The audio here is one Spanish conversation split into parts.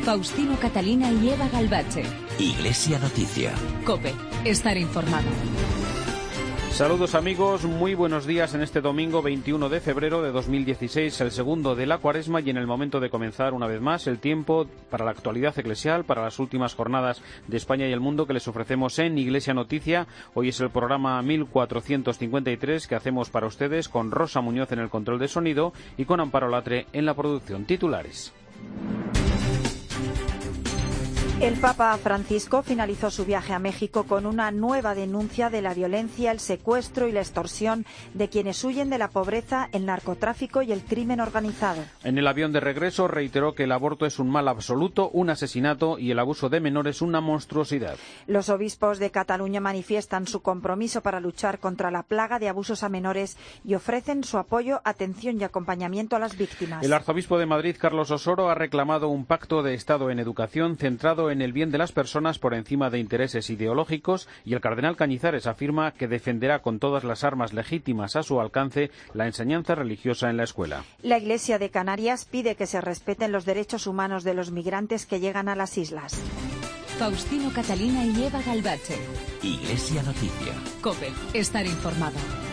Faustino Catalina y Eva Galbache. Iglesia Noticia. COPE. Estar informado. Saludos amigos, muy buenos días en este domingo 21 de febrero de 2016, el segundo de la Cuaresma, y en el momento de comenzar una vez más el tiempo para la actualidad eclesial, para las últimas jornadas de España y el mundo que les ofrecemos en Iglesia Noticia. Hoy es el programa 1453 que hacemos para ustedes con Rosa Muñoz en el control de sonido y con Amparo Latre en la producción. Titulares. El Papa Francisco finalizó su viaje a México con una nueva denuncia de la violencia, el secuestro y la extorsión de quienes huyen de la pobreza, el narcotráfico y el crimen organizado. En el avión de regreso reiteró que el aborto es un mal absoluto, un asesinato, y el abuso de menores una monstruosidad. Los obispos de Cataluña manifiestan su compromiso para luchar contra la plaga de abusos a menores y ofrecen su apoyo, atención y acompañamiento a las víctimas. El arzobispo de Madrid, Carlos Osoro, ha reclamado un pacto de Estado en educación centrado en el bien de las personas por encima de intereses ideológicos, y el cardenal Cañizares afirma que defenderá con todas las armas legítimas a su alcance la enseñanza religiosa en la escuela. La Iglesia de Canarias pide que se respeten los derechos humanos de los migrantes que llegan a las islas. Faustino Catalina y Eva Galbache. Iglesia Noticia. COPE. Estar informado.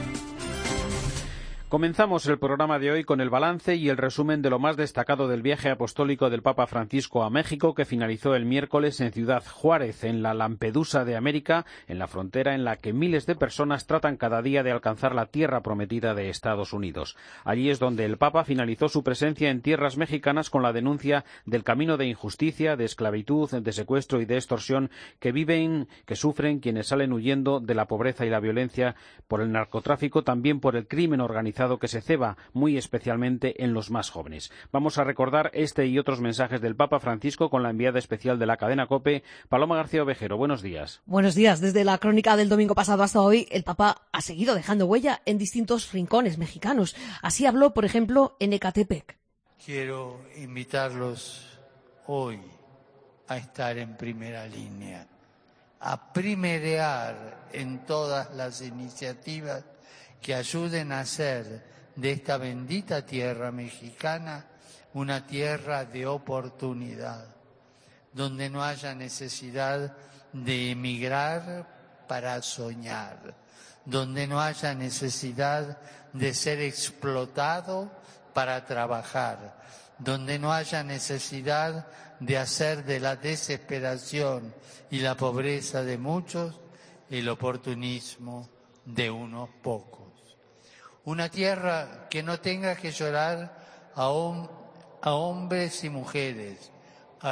Comenzamos el programa de hoy con el balance y el resumen de lo más destacado del viaje apostólico del Papa Francisco a México, que finalizó el miércoles en Ciudad Juárez, en la Lampedusa de América, en la frontera en la que miles de personas tratan cada día de alcanzar la tierra prometida de Estados Unidos. Allí es donde el Papa finalizó su presencia en tierras mexicanas con la denuncia del camino de injusticia, de esclavitud, de secuestro y de extorsión que sufren quienes salen huyendo de la pobreza y la violencia por el narcotráfico, también por el crimen organizado que se ceba muy especialmente en los más jóvenes. Vamos a recordar este y otros mensajes del Papa Francisco con la enviada especial de la cadena COPE, Paloma García Ovejero. Buenos días. Buenos días. Desde la crónica del domingo pasado hasta hoy, el Papa ha seguido dejando huella en distintos rincones mexicanos. Así habló, por ejemplo, en Ecatepec. Quiero invitarlos hoy a estar en primera línea, a primerear en todas las iniciativas que ayuden a hacer de esta bendita tierra mexicana una tierra de oportunidad, donde no haya necesidad de emigrar para soñar, donde no haya necesidad de ser explotado para trabajar, donde no haya necesidad de hacer de la desesperación y la pobreza de muchos el oportunismo de unos pocos. Una tierra que no tenga que llorar a hombres y mujeres, a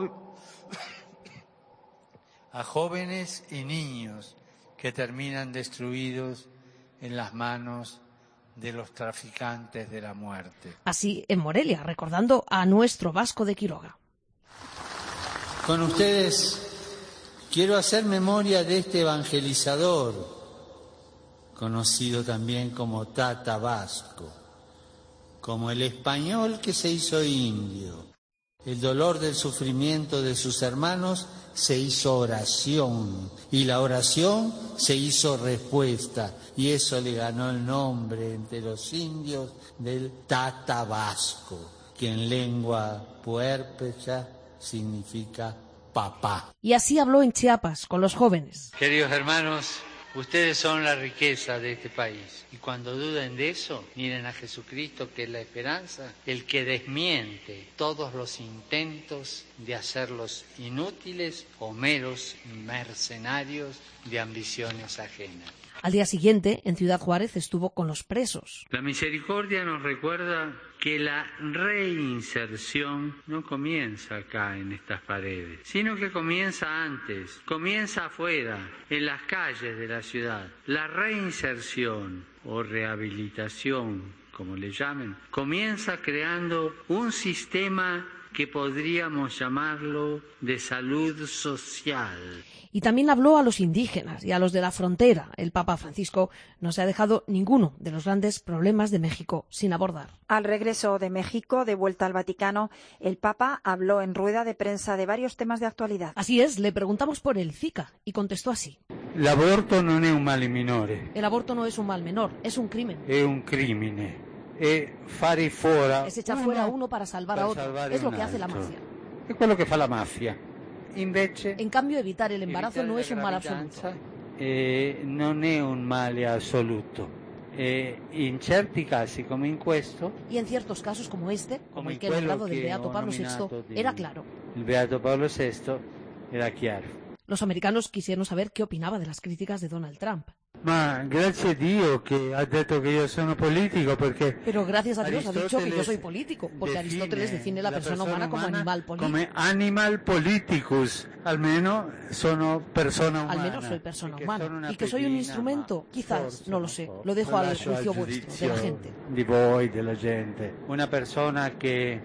jóvenes y niños que terminan destruidos en las manos de los traficantes de la muerte. Así en Morelia, recordando a nuestro Vasco de Quiroga. Con ustedes quiero hacer memoria de este evangelizador, conocido también como Tata Vasco, como el español que se hizo indio. El dolor del sufrimiento de sus hermanos se hizo oración, y la oración se hizo respuesta, y eso le ganó el nombre entre los indios del Tata Vasco, que en lengua puérpecha significa papá. Y así habló en Chiapas con los jóvenes. Queridos hermanos, ustedes son la riqueza de este país, y cuando duden de eso, miren a Jesucristo, que es la esperanza, el que desmiente todos los intentos de hacerlos inútiles o meros mercenarios de ambiciones ajenas. Al día siguiente, en Ciudad Juárez, estuvo con los presos. La misericordia nos recuerda que la reinserción no comienza acá en estas paredes, sino que comienza antes, comienza afuera, en las calles de la ciudad. La reinserción o rehabilitación, como le llamen, comienza creando un sistema que podríamos llamarlo de salud social. Y también habló a los indígenas y a los de la frontera. El Papa Francisco no se ha dejado ninguno de los grandes problemas de México sin abordar. Al regreso de México, de vuelta al Vaticano, el Papa habló en rueda de prensa de varios temas de actualidad. Así es, le preguntamos por el Zika y contestó así. L'aborto non è un male minore. El aborto no es un mal menor, es un crimen. È un crimine. È fare fuera. Es echar fuera a uno para salvar a otro. Es lo que hace la mafia. È quello che fa la mafia. Invece, En cambio, evitar el embarazo no es un mal absoluto. non è un male assoluto. In certi casi, come in questo, Y en ciertos casos como este, como el que he nombrado del Beato Pablo VI, era claro. Il Beato Paolo VI era chiaro. Los americanos quisieron saber qué opinaba de las críticas de Donald Trump. Ma grazie a Dio che ha detto che io sono politico, perché Pero gracias a Dios ha dicho que yo soy político, porque Aristóteles define la persona humana como animal político. come animal politicus, almeno sono persona umana. Al menos soy persona E che humana. sono una ¿Y que soy un pedina, instrumento? ma Quizás, forse, no lo sé. forse. Lo dejo al lascio juicio al vuestro, giudizio de la gente. Di voi, della gente. Una persona che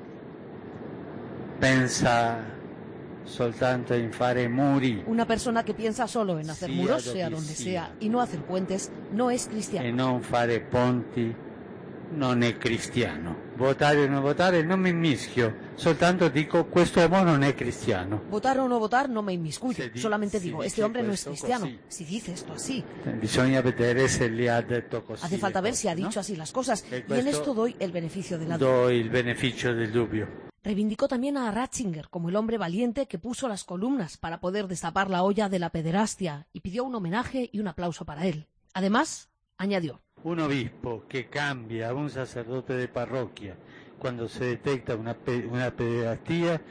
pensa soltanto in fare muri Una persona que piensa solo en hacer Sea muros, donde sea donde sea. sea, y no hacer puentes, no es e cristiano. non fare ponti non è cristiano. Votare o non votare non mi mischio, soltanto dico questo uomo non è cristiano. Votar o no votar no me inmiscuyo. Se di- Solamente si digo, dice este hombre no es questo cristiano. così. Si dice esto así. Bisogna vedere se li ha detto così. Hace falta le ver si ha cose, no? dicho así las cosas. E Y en questo esto doy el beneficio de la duda. Do il beneficio del dubbio. Reivindicó también a Ratzinger como el hombre valiente que puso las columnas para poder destapar la olla de la pederastia y pidió un homenaje y un aplauso para él. Además, añadió: Un obispo que cambia a un sacerdote de parroquia cuando se detecta una pederastía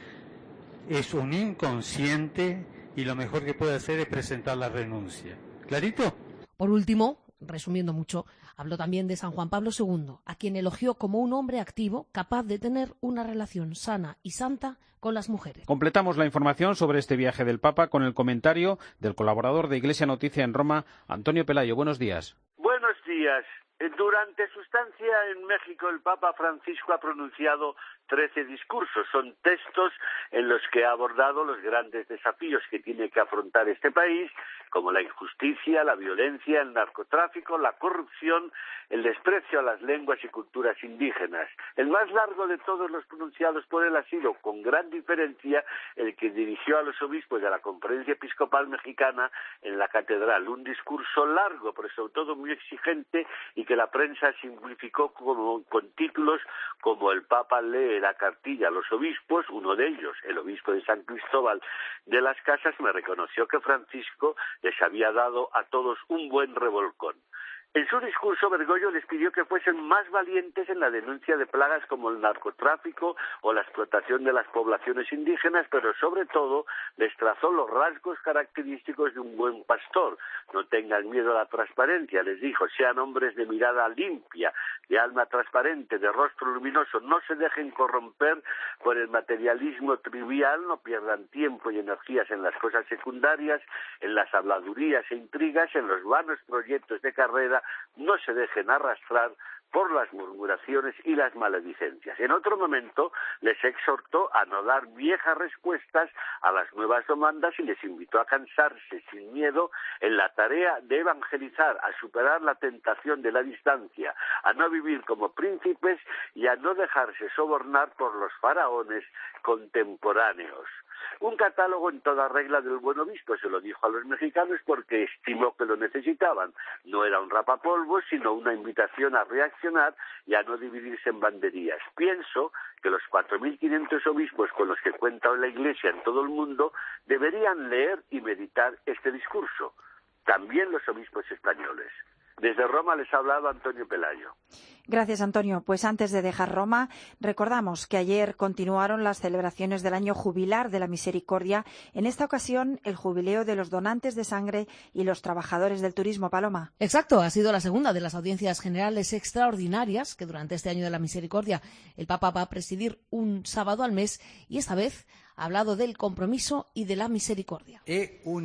es un inconsciente y lo mejor que puede hacer es presentar la renuncia. ¿Clarito? Por último, resumiendo mucho, habló también de San Juan Pablo II, a quien elogió como un hombre activo capaz de tener una relación sana y santa con las mujeres. Completamos la información sobre este viaje del Papa con el comentario del colaborador de Iglesia Noticia en Roma, Antonio Pelayo. Buenos días. Buenos días. Durante su estancia en México, el Papa Francisco ha pronunciado 13 discursos. Son textos en los que ha abordado los grandes desafíos que tiene que afrontar este país, como la injusticia, la violencia, el narcotráfico, la corrupción, el desprecio a las lenguas y culturas indígenas. El más largo de todos los pronunciados por él ha sido, con gran diferencia, el que dirigió a los obispos de la Conferencia Episcopal Mexicana en la Catedral. Un discurso largo, pero sobre todo muy exigente, y que la prensa simplificó con títulos como "El Papa lee la cartilla a los obispos". Uno de ellos, el obispo de San Cristóbal de las Casas, me reconoció que Francisco les había dado a todos un buen revolcón. En su discurso, Bergoglio les pidió que fuesen más valientes en la denuncia de plagas como el narcotráfico o la explotación de las poblaciones indígenas, pero sobre todo les trazó los rasgos característicos de un buen pastor. No tengan miedo a la transparencia, les dijo, sean hombres de mirada limpia, de alma transparente, de rostro luminoso, no se dejen corromper por el materialismo trivial, no pierdan tiempo y energías en las cosas secundarias, en las habladurías e intrigas, en los vanos proyectos de carrera, no se dejen arrastrar por las murmuraciones y las maledicencias. En otro momento les exhortó a no dar viejas respuestas a las nuevas demandas y les invitó a cansarse sin miedo en la tarea de evangelizar, a superar la tentación de la distancia, a no vivir como príncipes y a no dejarse sobornar por los faraones contemporáneos. Un catálogo en toda regla del buen obispo, se lo dijo a los mexicanos porque estimó que lo necesitaban. No era un rapapolvos, sino una invitación a reaccionar y a no dividirse en banderías. Pienso que los 4.500 obispos con los que cuenta la Iglesia en todo el mundo deberían leer y meditar este discurso. También los obispos españoles. Desde Roma les ha hablado Antonio Pelayo. Gracias, Antonio. Pues antes de dejar Roma, recordamos que ayer continuaron las celebraciones del año jubilar de la Misericordia. En esta ocasión, el jubileo de los donantes de sangre y los trabajadores del turismo. Paloma. Exacto, ha sido la segunda de las audiencias generales extraordinarias que durante este año de la Misericordia el Papa va a presidir un sábado al mes y esta vez ha hablado del compromiso y de la misericordia. È un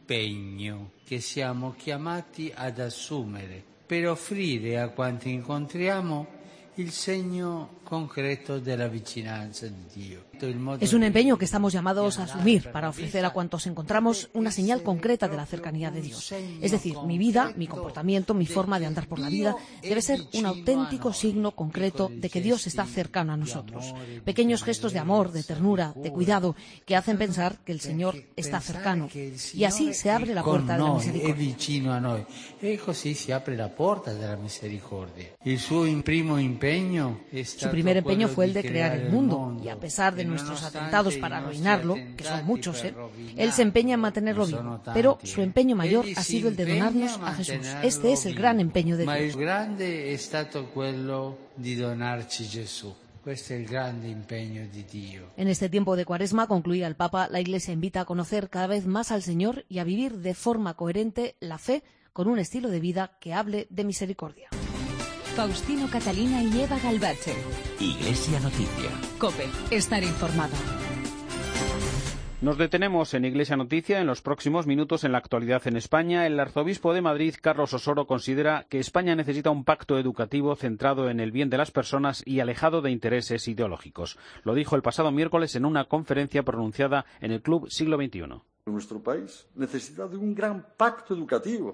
impegno che siamo chiamati ad assumere per offrire a quanti incontriamo il segno concreto de la vicinanza de Dios. Es un empeño que estamos llamados a asumir para ofrecer a cuantos encontramos una señal concreta de la cercanía de Dios. Es decir, mi vida, mi comportamiento, mi forma de andar por la vida debe ser un auténtico signo concreto de que Dios está cercano a nosotros. Pequeños gestos de amor, de ternura, de cuidado que hacen pensar que el Señor está cercano. Y así se abre la puerta de la misericordia. È vicino a noi e così si apre la porta della misericordia. Il suo primo impegno Su primer empeño fue el de crear el mundo, y a pesar de nuestros atentados para arruinarlo, que son muchos, él se empeña en mantenerlo vivo. Pero su empeño mayor ha sido el de donarnos a Jesús. Este es el gran empeño de Dios. grande è stato quello di donarci Gesù. Questo è il grande impegno di Dio. En este tiempo de Cuaresma, concluía el Papa, la Iglesia invita a conocer cada vez más al Señor y a vivir de forma coherente la fe con un estilo de vida que hable de misericordia. Faustino Catalina y Eva Galbache. Iglesia Noticia. COPE. Estar informado. Nos detenemos en Iglesia Noticia. En los próximos minutos, en la actualidad en España, el arzobispo de Madrid, Carlos Osoro, considera que España necesita un pacto educativo centrado en el bien de las personas y alejado de intereses ideológicos. Lo dijo el pasado miércoles en una conferencia pronunciada en el Club Siglo XXI. Nuestro país necesita de un gran pacto educativo,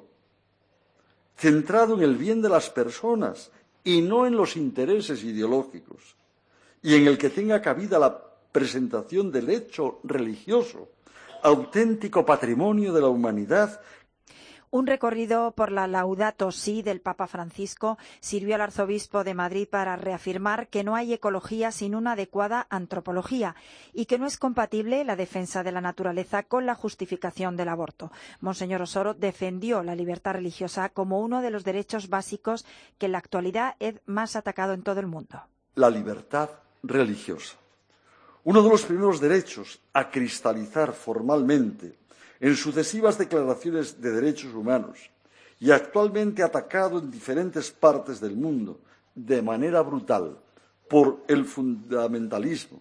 centrado en el bien de las personas y no en los intereses ideológicos, y en el que tenga cabida la presentación del hecho religioso, auténtico patrimonio de la humanidad. Un recorrido por la Laudato Si del Papa Francisco sirvió al arzobispo de Madrid para reafirmar que no hay ecología sin una adecuada antropología y que no es compatible la defensa de la naturaleza con la justificación del aborto. Monseñor Osoro defendió la libertad religiosa como uno de los derechos básicos que en la actualidad es más atacado en todo el mundo. La libertad religiosa. Uno de los primeros derechos a cristalizar formalmente en sucesivas declaraciones de derechos humanos y actualmente atacado en diferentes partes del mundo de manera brutal por el fundamentalismo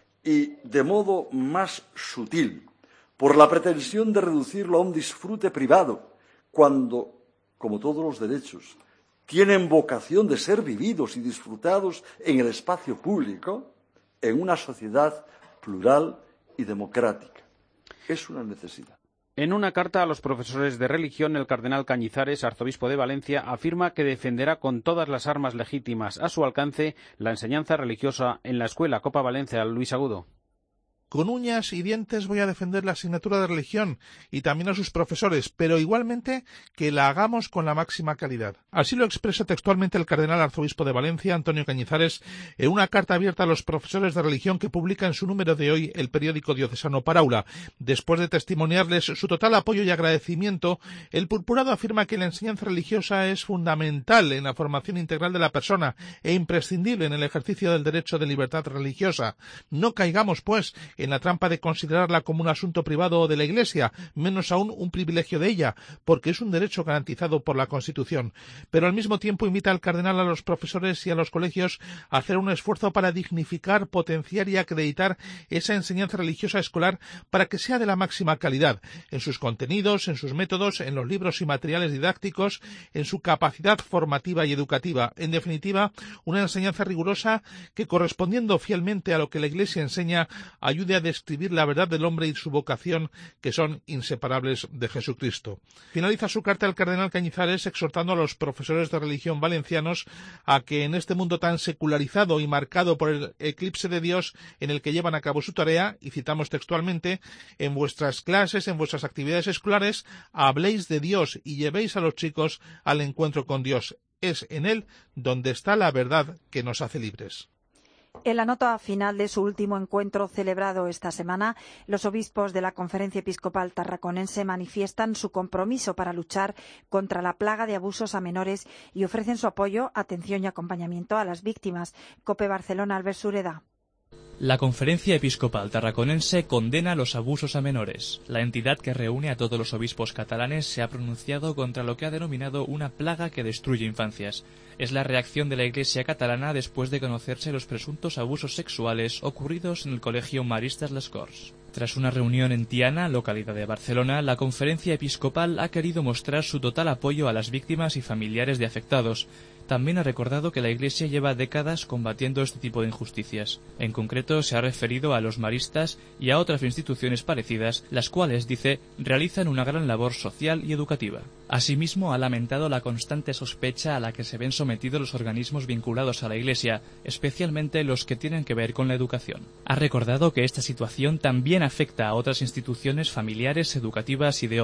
y de modo más sutil por la pretensión de reducirlo a un disfrute privado, cuando, como todos los derechos, tienen vocación de ser vividos y disfrutados en el espacio público, en una sociedad plural y democrática. Es una necesidad. En una carta a los profesores de religión, el cardenal Cañizares, arzobispo de Valencia, afirma que defenderá con todas las armas legítimas a su alcance la enseñanza religiosa en la escuela. Copa Valencia, Luis Agudo. Con uñas y dientes voy a defender la asignatura de religión y también a sus profesores, pero igualmente que la hagamos con la máxima calidad. Así lo expresa textualmente el cardenal arzobispo de Valencia, Antonio Cañizares, en una carta abierta a los profesores de religión que publica en su número de hoy el periódico diocesano Paraula. Después de testimoniarles su total apoyo y agradecimiento, el purpurado afirma que la enseñanza religiosa es fundamental en la formación integral de la persona e imprescindible en el ejercicio del derecho de libertad religiosa. No caigamos, pues, en la trampa de considerarla como un asunto privado de la Iglesia, menos aún un privilegio de ella, porque es un derecho garantizado por la Constitución. Pero al mismo tiempo invita al cardenal a los profesores y a los colegios a hacer un esfuerzo para dignificar, potenciar y acreditar esa enseñanza religiosa escolar para que sea de la máxima calidad, en sus contenidos, en sus métodos, en los libros y materiales didácticos, en su capacidad formativa y educativa. En definitiva, una enseñanza rigurosa que, correspondiendo fielmente a lo que la Iglesia enseña, ayude a describir la verdad del hombre y su vocación, que son inseparables de Jesucristo. Finaliza su carta el cardenal Cañizares exhortando a los profesores de religión valencianos a que en este mundo tan secularizado y marcado por el eclipse de Dios en el que llevan a cabo su tarea, y citamos textualmente, en vuestras clases, en vuestras actividades escolares, habléis de Dios y llevéis a los chicos al encuentro con Dios. Es en Él donde está la verdad que nos hace libres. En la nota final de su último encuentro celebrado esta semana, los obispos de la Conferencia Episcopal Tarraconense manifiestan su compromiso para luchar contra la plaga de abusos a menores y ofrecen su apoyo, atención y acompañamiento a las víctimas. COPE Barcelona, Albert Sureda. La Conferencia Episcopal Tarraconense condena los abusos a menores. La entidad que reúne a todos los obispos catalanes se ha pronunciado contra lo que ha denominado una plaga que destruye infancias. Es la reacción de la Iglesia catalana después de conocerse los presuntos abusos sexuales ocurridos en el Colegio Maristas Les Corts. Tras una reunión en Tiana, localidad de Barcelona, la Conferencia Episcopal ha querido mostrar su total apoyo a las víctimas y familiares de afectados. También ha recordado que la Iglesia lleva décadas combatiendo este tipo de injusticias. En concreto, se ha referido a los maristas y a otras instituciones parecidas, las cuales, dice, realizan una gran labor social y educativa. Asimismo, ha lamentado la constante sospecha a la que se ven sometidos los organismos vinculados a la Iglesia, especialmente los que tienen que ver con la educación. Ha recordado que esta situación también afecta a otras instituciones familiares, educativas y de ocio.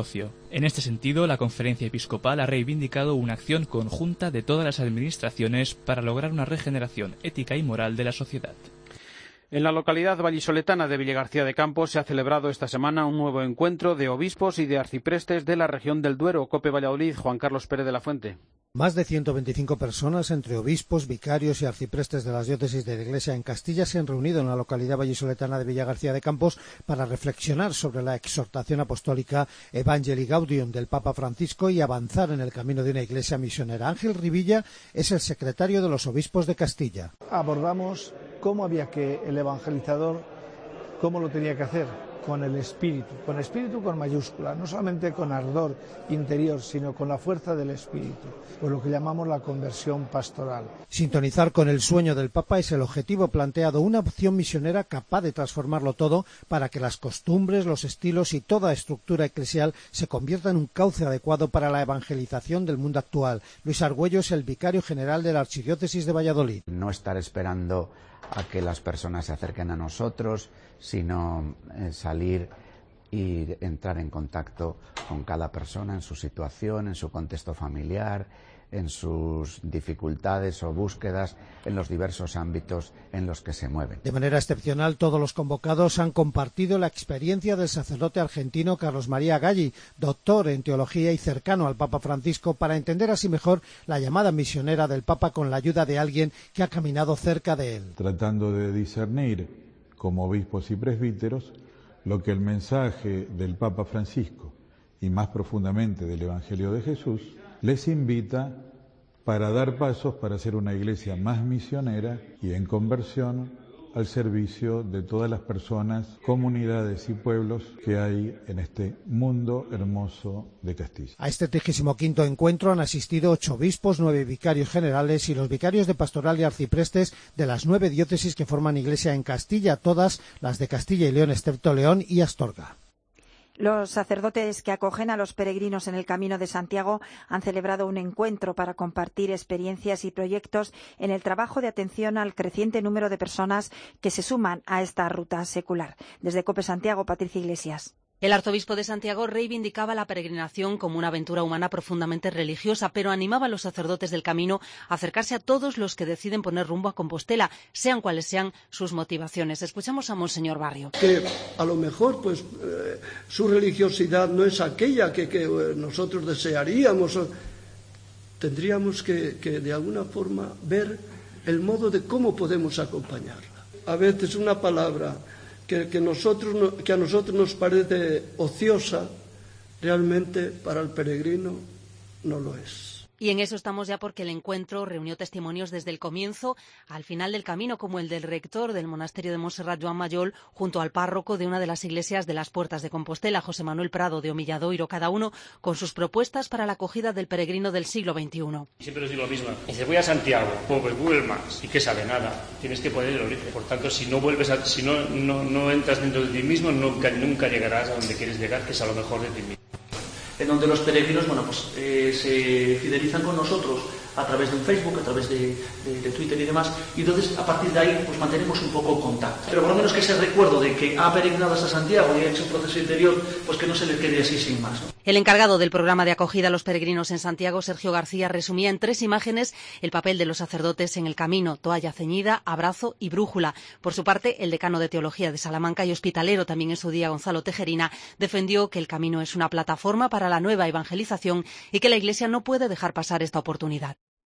En este sentido, la Conferencia Episcopal ha reivindicado una acción conjunta de todas las administraciones para lograr una regeneración ética y moral de la sociedad. En la localidad vallisoletana de Villagarcía de Campos se ha celebrado esta semana un nuevo encuentro de obispos y de arciprestes de la región del Duero. COPE Valladolid, Juan Carlos Pérez de la Fuente. Más de 125 personas, entre obispos, vicarios y arciprestes de las diócesis de la Iglesia en Castilla, se han reunido en la localidad vallisoletana de Villagarcía de Campos para reflexionar sobre la exhortación apostólica Evangelii Gaudium del Papa Francisco y avanzar en el camino de una iglesia misionera. Ángel Rivilla es el secretario de los obispos de Castilla. Abordamos cómo había que el evangelizador, cómo lo tenía que hacer, con espíritu con mayúscula, no solamente con ardor interior, sino con la fuerza del espíritu, por lo que llamamos la conversión pastoral. Sintonizar con el sueño del Papa es el objetivo planteado, una opción misionera capaz de transformarlo todo para que las costumbres, los estilos y toda estructura eclesial se convierta en un cauce adecuado para la evangelización del mundo actual. Luis Argüello es el vicario general de la Archidiócesis de Valladolid. No estar esperando a que las personas se acerquen a nosotros, sino salir y entrar en contacto con cada persona en su situación, en su contexto familiar, en sus dificultades o búsquedas, en los diversos ámbitos en los que se mueven. De manera excepcional, todos los convocados han compartido la experiencia del sacerdote argentino Carlos María Galli, doctor en teología y cercano al Papa Francisco, para entender así mejor la llamada misionera del Papa con la ayuda de alguien que ha caminado cerca de él. Tratando de discernir, como obispos y presbíteros, lo que el mensaje del Papa Francisco, y más profundamente del Evangelio de Jesús, les invita para dar pasos para ser una iglesia más misionera y en conversión al servicio de todas las personas, comunidades y pueblos que hay en este mundo hermoso de Castilla. A este 35º encuentro han asistido 8 obispos, 9 vicarios generales y los vicarios de pastoral y arciprestes de las 9 diócesis que forman iglesia en Castilla, todas las de Castilla y León, excepto León y Astorga. Los sacerdotes que acogen a los peregrinos en el Camino de Santiago han celebrado un encuentro para compartir experiencias y proyectos en el trabajo de atención al creciente número de personas que se suman a esta ruta secular. Desde COPE Santiago, Patricia Iglesias. El arzobispo de Santiago reivindicaba la peregrinación como una aventura humana profundamente religiosa, pero animaba a los sacerdotes del camino a acercarse a todos los que deciden poner rumbo a Compostela, sean cuales sean sus motivaciones. Escuchamos a Monseñor Barrio. Que a lo mejor su religiosidad no es aquella que nosotros desearíamos. Tendríamos que de alguna forma ver el modo de cómo podemos acompañarla. A veces una palabra que a nosotros nos parece ociosa, realmente para el peregrino no lo es. Y en eso estamos ya, porque el encuentro reunió testimonios desde el comienzo al final del camino, como el del rector del monasterio de Montserrat, Joan Mayol, junto al párroco de una de las iglesias de las Puertas de Compostela, José Manuel Prado de Omilladoiro, cada uno con sus propuestas para la acogida del peregrino del siglo XXI. Siempre os digo lo mismo. Dice, voy a Santiago, pues vuelve más. ¿Y qué sabe? Nada. Tienes que poner el origen. Por tanto, si no vuelves, si no entras dentro de ti mismo, nunca llegarás a donde quieres llegar, que es a lo mejor de ti mismo. En donde los peregrinos se fidelizan con nosotros a través de un Facebook, a través de Twitter y demás, y entonces a partir de ahí mantenemos un poco contacto. Pero por lo menos que ese recuerdo de que ha peregrinado hasta Santiago y ha hecho un proceso interior, pues que no se le quede así sin más, ¿no? El encargado del programa de acogida a los peregrinos en Santiago, Sergio García, resumía en 3 imágenes el papel de los sacerdotes en el camino: toalla ceñida, abrazo y brújula. Por su parte, el decano de Teología de Salamanca y hospitalero también en su día, Gonzalo Tejerina, defendió que el camino es una plataforma para la nueva evangelización y que la Iglesia no puede dejar pasar esta oportunidad.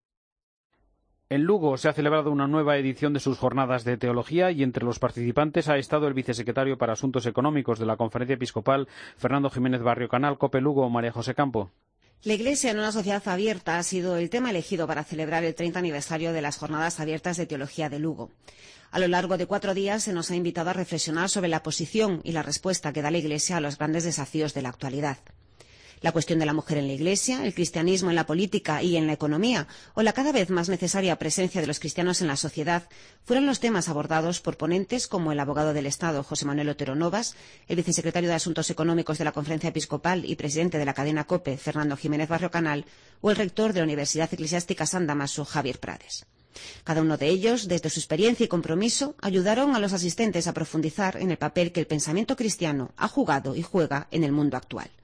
En Lugo se ha celebrado una nueva edición de sus jornadas de teología y entre los participantes ha estado el vicesecretario para Asuntos Económicos de la Conferencia Episcopal, Fernando Jiménez Barrio Canal. COPE Lugo, María José Campo. La Iglesia en una sociedad abierta ha sido el tema elegido para celebrar el 30 aniversario de las Jornadas Abiertas de Teología de Lugo. A lo largo de 4 días se nos ha invitado a reflexionar sobre la posición y la respuesta que da la Iglesia a los grandes desafíos de la actualidad. La cuestión de la mujer en la Iglesia, el cristianismo en la política y en la economía, o la cada vez más necesaria presencia de los cristianos en la sociedad, fueron los temas abordados por ponentes como el abogado del Estado, José Manuel Otero Novas, el vicesecretario de Asuntos Económicos de la Conferencia Episcopal y presidente de la cadena COPE, Fernando Jiménez Barrio Canal, o el rector de la Universidad Eclesiástica San Damaso, Javier Prades. Cada uno de ellos, desde su experiencia y compromiso, ayudaron a los asistentes a profundizar en el papel que el pensamiento cristiano ha jugado y juega en el mundo actual.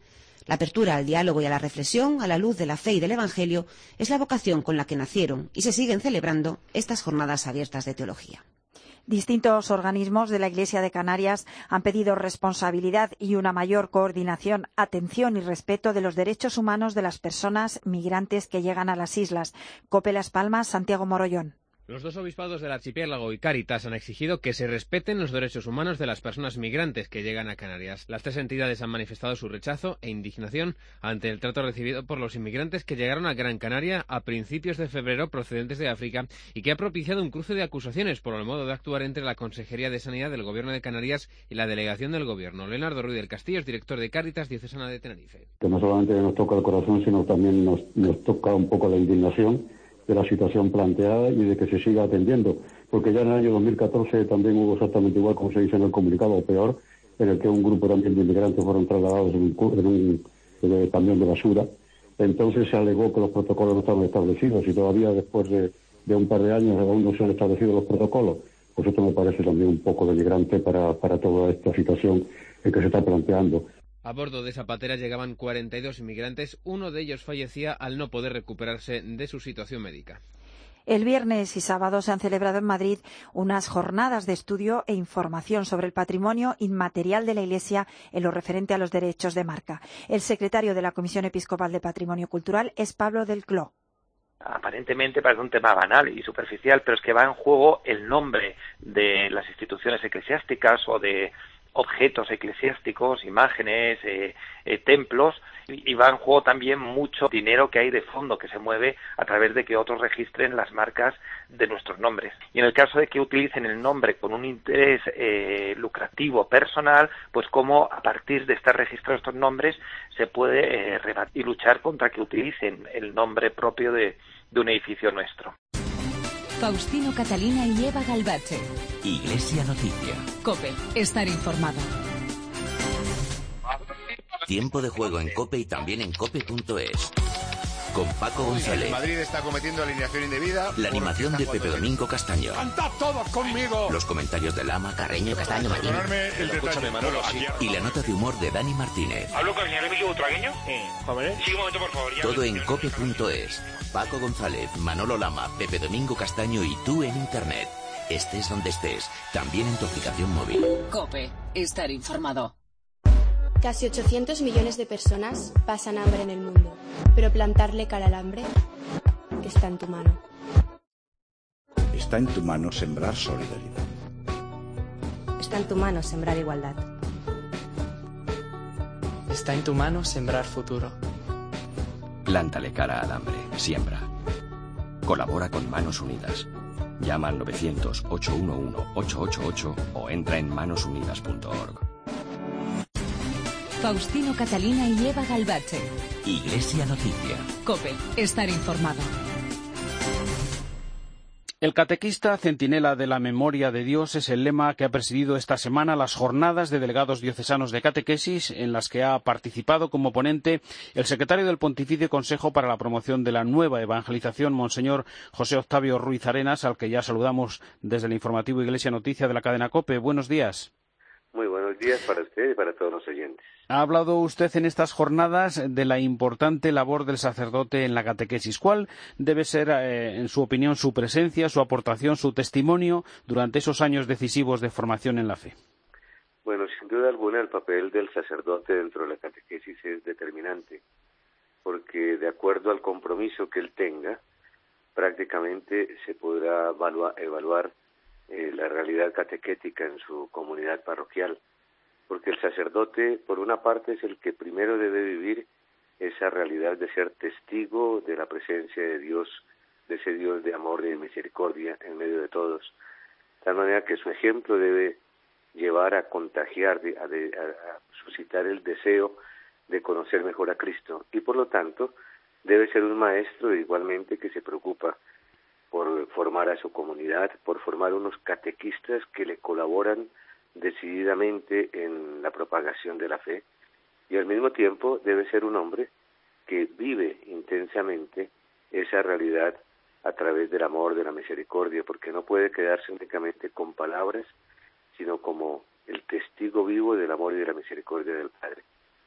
La apertura al diálogo y a la reflexión a la luz de la fe y del Evangelio es la vocación con la que nacieron y se siguen celebrando estas jornadas abiertas de teología. Distintos organismos de la Iglesia de Canarias han pedido responsabilidad y una mayor coordinación, atención y respeto de los derechos humanos de las personas migrantes que llegan a las islas. COPE Las Palmas, Santiago Morollón. Los dos obispados del archipiélago y Cáritas han exigido que se respeten los derechos humanos de las personas migrantes que llegan a Canarias. Las tres entidades han manifestado su rechazo e indignación ante el trato recibido por los inmigrantes que llegaron a Gran Canaria a principios de febrero procedentes de África y que ha propiciado un cruce de acusaciones por el modo de actuar entre la Consejería de Sanidad del Gobierno de Canarias y la Delegación del Gobierno. Leonardo Ruiz del Castillo es director de Cáritas Diocesana de Tenerife. Que no solamente nos toca el corazón, sino también nos toca un poco la indignación de la situación planteada y de que se siga atendiendo, porque ya en el año 2014 también hubo exactamente igual, como se dice en el comunicado, o peor, en el que un grupo también de inmigrantes fueron trasladados en un camión de basura. Entonces se alegó que los protocolos no estaban establecidos y todavía después de un par de años aún no se han establecido los protocolos. Pues esto me parece también un poco denigrante para toda esta situación que se está planteando. A bordo de esa patera llegaban 42 inmigrantes, uno de ellos fallecía al no poder recuperarse de su situación médica. El viernes y sábado se han celebrado en Madrid unas jornadas de estudio e información sobre el patrimonio inmaterial de la Iglesia en lo referente a los derechos de marca. El secretario de la Comisión Episcopal de Patrimonio Cultural es Pablo del Cló. Aparentemente parece un tema banal y superficial, pero es que va en juego el nombre de las instituciones eclesiásticas o de objetos eclesiásticos, imágenes, templos, y va en juego también mucho dinero que hay de fondo que se mueve a través de que otros registren las marcas de nuestros nombres. Y en el caso de que utilicen el nombre con un interés lucrativo personal, pues cómo a partir de estar registrados estos nombres se puede rebatir y luchar contra que utilicen el nombre propio de un edificio nuestro. Faustino Catalina y Eva Galbache. Iglesia Noticia. COPE. Estar informado. Tiempo de juego en COPE y también en cope.es. Con Paco González. El Madrid está cometiendo alineación indebida. La animación de Pepe Domingo Castaño. ¡Cantad todos conmigo! Los comentarios de Lama, Carreño, Castaño, Martín. Escúchame, Manolo. Y la nota de humor de Dani Martínez. ¿Hablo con el señor Emilio Butragueño? Joder. Sí, un momento, por favor. Todo en cope.es. Paco González, Manolo Lama, Pepe Domingo Castaño y tú en Internet. Estés donde estés, también en tu aplicación móvil. COPE. Estar informado. Casi 800 millones de personas pasan hambre en el mundo, pero plantarle cara al hambre está en tu mano. Está en tu mano sembrar solidaridad. Está en tu mano sembrar igualdad. Está en tu mano sembrar futuro. Plántale cara al hambre. Siembra. Colabora con Manos Unidas. Llama al 900-811-888 o entra en manosunidas.org. Faustino Catalina y Eva Galbache. Iglesia Noticia. COPE. Estar informado. El catequista centinela de la memoria de Dios es el lema que ha presidido esta semana las jornadas de delegados diocesanos de catequesis en las que ha participado como ponente el secretario del Pontificio Consejo para la Promoción de la Nueva Evangelización, Monseñor José Octavio Ruiz Arenas, al que ya saludamos desde el informativo Iglesia Noticia de la cadena COPE. Buenos días. Muy buenos días para usted y para todos los oyentes. Ha hablado usted en estas jornadas de la importante labor del sacerdote en la catequesis. ¿Cuál debe ser, en su opinión, su presencia, su aportación, su testimonio durante esos años decisivos de formación en la fe? Bueno, sin duda alguna el papel del sacerdote dentro de la catequesis es determinante, porque de acuerdo al compromiso que él tenga, prácticamente se podrá evaluar la realidad catequética en su comunidad parroquial, porque el sacerdote, por una parte, es el que primero debe vivir esa realidad de ser testigo de la presencia de Dios, de ese Dios de amor y de misericordia en medio de todos, de tal manera que su ejemplo debe llevar a contagiar, a suscitar el deseo de conocer mejor a Cristo, y por lo tanto debe ser un maestro igualmente que se preocupa por formar a su comunidad, por formar unos catequistas que le colaboran decididamente en la propagación de la fe, y al mismo tiempo debe ser un hombre que vive intensamente esa realidad a través del amor, de la misericordia, porque no puede quedarse únicamente con palabras, sino como el testigo vivo del amor y de la misericordia del Padre.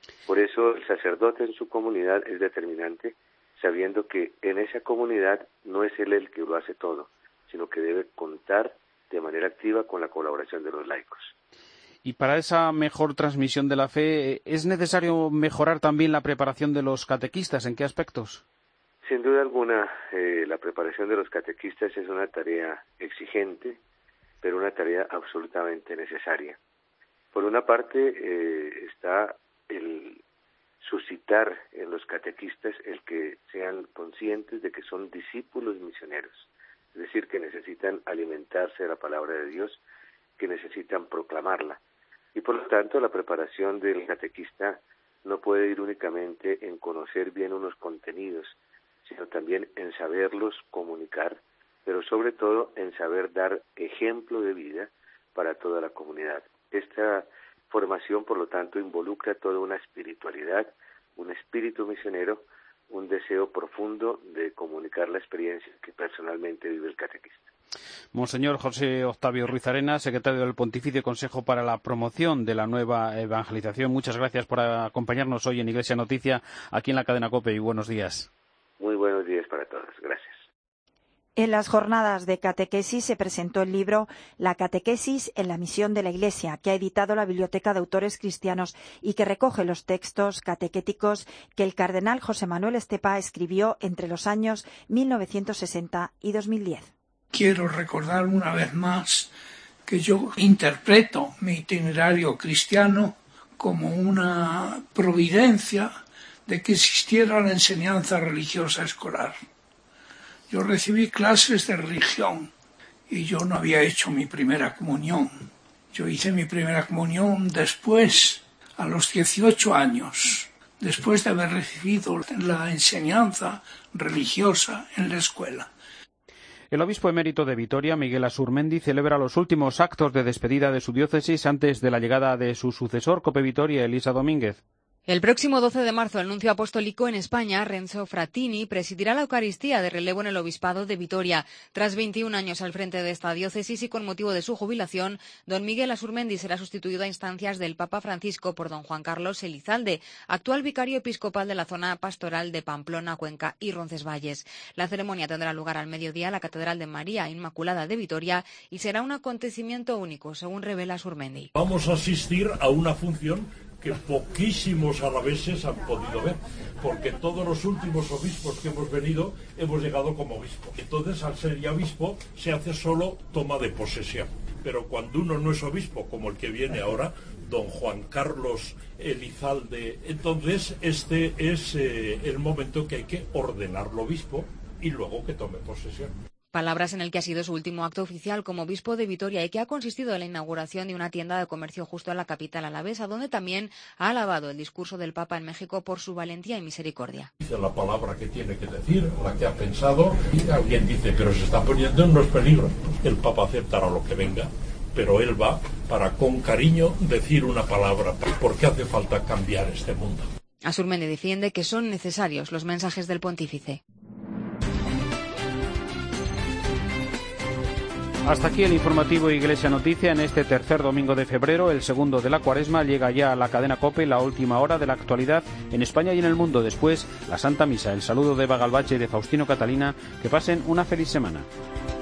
Por eso el sacerdote en su comunidad es determinante, sabiendo que en esa comunidad no es él el que lo hace todo, sino que debe contar de manera activa con la colaboración de los laicos. Y para esa mejor transmisión de la fe, ¿es necesario mejorar también la preparación de los catequistas? ¿En qué aspectos? Sin duda alguna, la preparación de los catequistas es una tarea exigente, pero una tarea absolutamente necesaria. Por una parte, está el suscitar en los catequistas el que sean conscientes de que son discípulos misioneros, es decir, que necesitan alimentarse de la palabra de Dios, que necesitan proclamarla. Y por lo tanto, la preparación del catequista no puede ir únicamente en conocer bien unos contenidos, sino también en saberlos comunicar, pero sobre todo en saber dar ejemplo de vida para toda la comunidad. Esta formación, por lo tanto, involucra toda una espiritualidad, un espíritu misionero, un deseo profundo de comunicar la experiencia que personalmente vive el catequista. Monseñor José Octavio Ruiz Arenas, secretario del Pontificio Consejo para la Promoción de la Nueva Evangelización. Muchas gracias por acompañarnos hoy en Iglesia Noticia, aquí en la cadena COPE, y buenos días. Muy buenos días para todos. Gracias. En las jornadas de catequesis se presentó el libro La catequesis en la misión de la Iglesia, que ha editado la Biblioteca de Autores Cristianos y que recoge los textos catequéticos que el cardenal José Manuel Estepa escribió entre los años 1960 y 2010. Quiero recordar una vez más que yo interpreto mi itinerario cristiano como una providencia de que existiera la enseñanza religiosa escolar. Yo recibí clases de religión y yo no había hecho mi primera comunión. Yo hice mi primera comunión después, a los 18 años, después de haber recibido la enseñanza religiosa en la escuela. El obispo emérito de Vitoria, Miguel Asurmendi, celebra los últimos actos de despedida de su diócesis antes de la llegada de su sucesor, Cope Vitoria, Elisa Domínguez. El próximo 12 de marzo, el nuncio apostólico en España, Renzo Frattini, presidirá la Eucaristía de relevo en el Obispado de Vitoria. Tras 21 años al frente de esta diócesis y con motivo de su jubilación, don Miguel Asurmendi será sustituido a instancias del Papa Francisco por don Juan Carlos Elizalde, actual vicario episcopal de la zona pastoral de Pamplona, Cuenca y Roncesvalles. La ceremonia tendrá lugar al mediodía en la Catedral de María Inmaculada de Vitoria y será un acontecimiento único, según revela Asurmendi. Vamos a asistir a una función que poquísimos alaveses han podido ver, porque todos los últimos obispos que hemos venido hemos llegado como obispo. Entonces, al ser ya obispo, se hace solo toma de posesión. Pero cuando uno no es obispo, como el que viene ahora, don Juan Carlos Elizalde, entonces este es el momento que hay que ordenarlo obispo y luego que tome posesión. Palabras en el que ha sido su último acto oficial como obispo de Vitoria y que ha consistido en la inauguración de una tienda de comercio justo en la capital alavesa, donde también ha alabado el discurso del Papa en México por su valentía y misericordia. Dice la palabra que tiene que decir, la que ha pensado, y alguien dice, pero se está poniendo en unos peligros. El Papa aceptará lo que venga, pero él va para con cariño decir una palabra, porque hace falta cambiar este mundo. Asurmendi defiende que son necesarios los mensajes del pontífice. Hasta aquí el informativo Iglesia Noticia en este tercer domingo de febrero, el segundo de la Cuaresma. Llega ya a la cadena COPE la última hora de la actualidad en España y en el mundo. Después, la Santa Misa. El saludo de Eva Galbache y de Faustino Catalina. Que pasen una feliz semana.